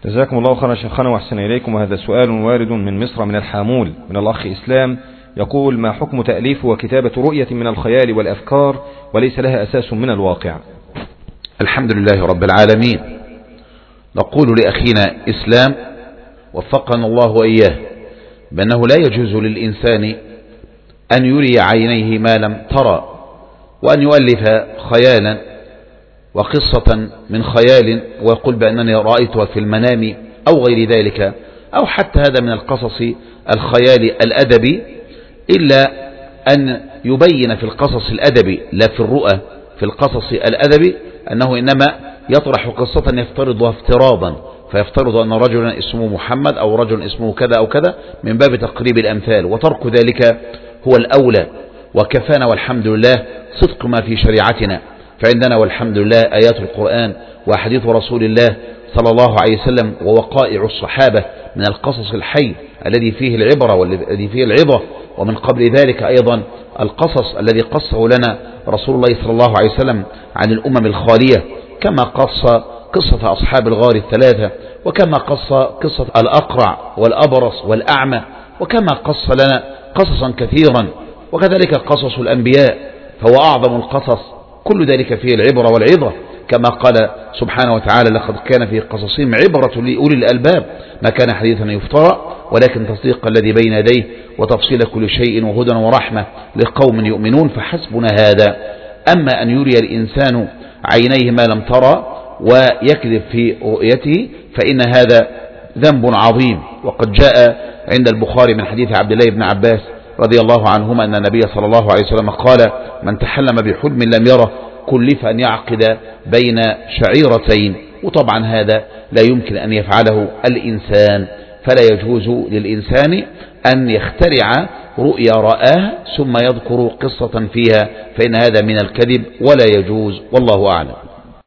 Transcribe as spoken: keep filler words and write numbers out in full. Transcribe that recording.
جزاكم الله خيرا شيخنا وأحسن إليكم. وهذا سؤال وارد من مصر من الحامول من الأخ إسلام، يقول: ما حكم تأليف وكتابة رؤية من الخيال والأفكار وليس لها أساس من الواقع؟ الحمد لله رب العالمين. نقول لأخينا إسلام وفقنا الله وإياه بأنه لا يجوز للإنسان أن يري عينيه ما لم ترى، وأن يؤلف خيالا وقصة من خيال ويقول بأنني رأيتها في المنام أو غير ذلك، أو حتى هذا من القصص الخيال الأدبي، إلا أن يبين في القصص الأدبي لا في الرؤى، في القصص الأدبي أنه إنما يطرح قصة يفترضها افتراضا، فيفترض أن رجلا اسمه محمد أو رجل اسمه كذا أو كذا من باب تقريب الأمثال، وترك ذلك هو الأولى. وكفانا والحمد لله صدق ما في شريعتنا، فعندنا والحمد لله آيات القرآن وحديث رسول الله صلى الله عليه وسلم ووقائع الصحابة من القصص الحي الذي فيه العبرة والذي فيه العظة، ومن قبل ذلك أيضا القصص الذي قصه لنا رسول الله صلى الله عليه وسلم عن الأمم الخالية، كما قص قصة أصحاب الغار الثلاثة، وكما قص قصة الأقرع والأبرص والأعمى، وكما قص لنا قصصا كثيرا، وكذلك قصص الأنبياء فهو أعظم القصص، كل ذلك فيه العبرة والعظة، كما قال سبحانه وتعالى: لقد كان في قصصهم عبرة لأولي الألباب ما كان حديثا يفترى ولكن تصديق الذي بين يديه وتفصيل كل شيء وهدى ورحمة لقوم يؤمنون، فحسبنا هذا. أما أن يري الإنسان عينيه ما لم ترى ويكذب في رؤيته فإن هذا ذنب عظيم. وقد جاء عند البخاري من حديث عبد الله بن عباس رضي الله عنهما أن النبي صلى الله عليه وسلم قال: من تحلم بحلم لم يره كلف أن يعقد بين شعيرتين. وطبعا هذا لا يمكن أن يفعله الإنسان، فلا يجوز للإنسان أن يخترع رؤيا رآها ثم يذكر قصة فيها، فإن هذا من الكذب ولا يجوز، والله أعلم.